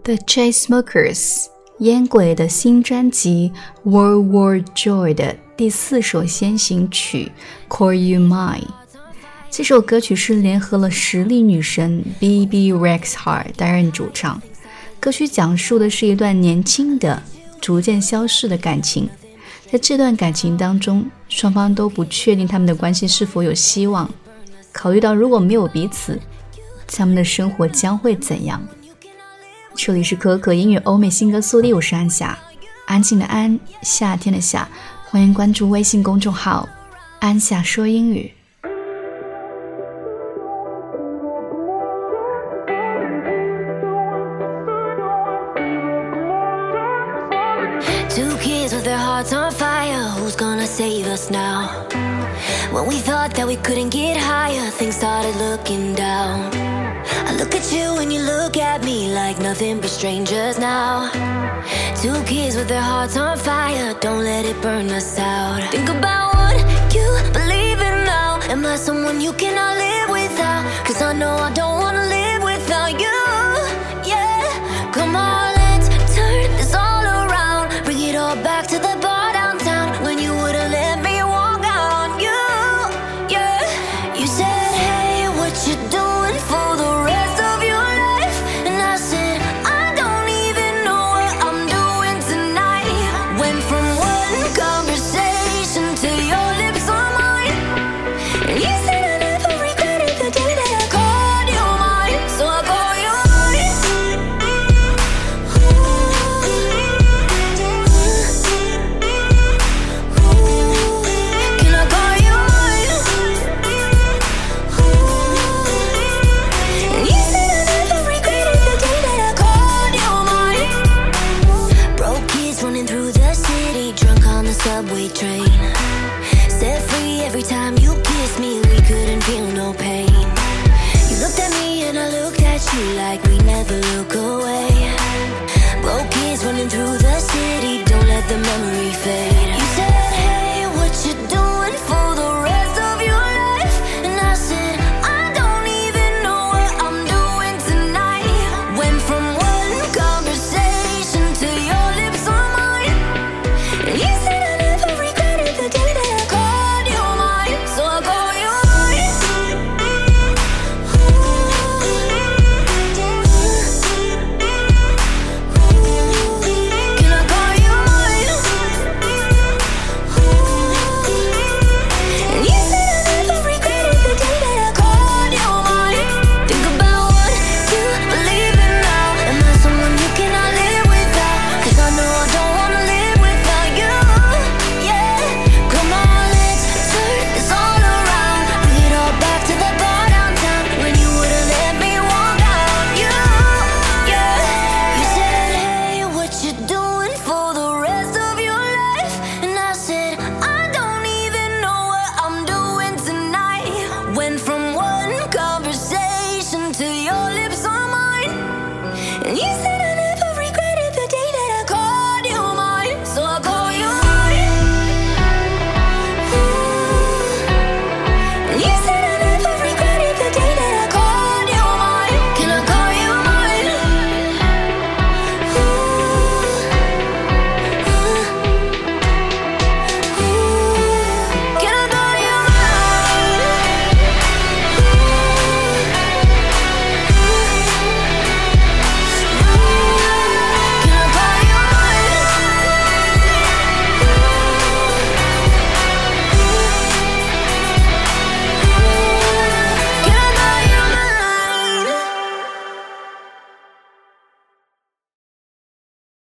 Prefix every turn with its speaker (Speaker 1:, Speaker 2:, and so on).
Speaker 1: The Chainsmokers 烟鬼的新专辑 World War Joy 的第4首先行曲 Call You Mine。 这首歌曲是联合了实力女神 Bebe Rexha 担任主唱。歌曲讲述的是一段年轻的逐渐消逝的感情，在这段感情当中，双方都不确定他们的关系是否有希望，考虑到如果没有彼此，他们的生活将会怎样。这里是可可英语欧美新歌速递，我是安夏，安静的安，夏天的夏，欢迎关注微信公众号安夏说英语。
Speaker 2: Two kids with their hearts on fire, who's gonna save us now? When we thought that we couldn't get higher, things started looking down. I look at you and you look at me like nothing but strangers now. Two kids with their hearts on fire, don't let it burn us out. Think about what you believe in now. Am I someone you cannot live without? Cause I know I don't wanna live without you. Yeah, come on, let's turn this all around. Bring it all back to the bar downtown when you would've let me walk out on you. Yeah, you said, hey, what you doing for the rest of your life? And I said, I don't even know what I'm doing tonight. Went from one conversation to your lips on mine. And you said I never regretted the day that I called you mine. So I call you mine. Can I call you mine? And you said I never regretted the day that I called you mine. Broke kids running through the city, drunk on the subway train. Set free every time you kissed me, we couldn't feel no pain. You looked at me and I looked at you like we never look away. Broke kids running through the city, don't let the memory fade. You said, hey, what you doing for the rest of your life? And I said, I don't even know what I'm doing tonight. Went from one conversation to your lips on mine. And you said I never regretted the day that I called you mine. So I call you mine. Can I call you mine? And you said I never regretted the day that I called you mine. Think about what you believe in now. Am I someone you cannot live without? Cause I know I don't wanna live without you. Yeah, come on, let's turn this all around. Bring it all back to the bar downtown when you would've let me walk out on you. Yeah, you said, hey, what you doing for the rest of your life? And I said, I don't even know what I'm doing tonight. Went from one conversation to your lips on mine. And you said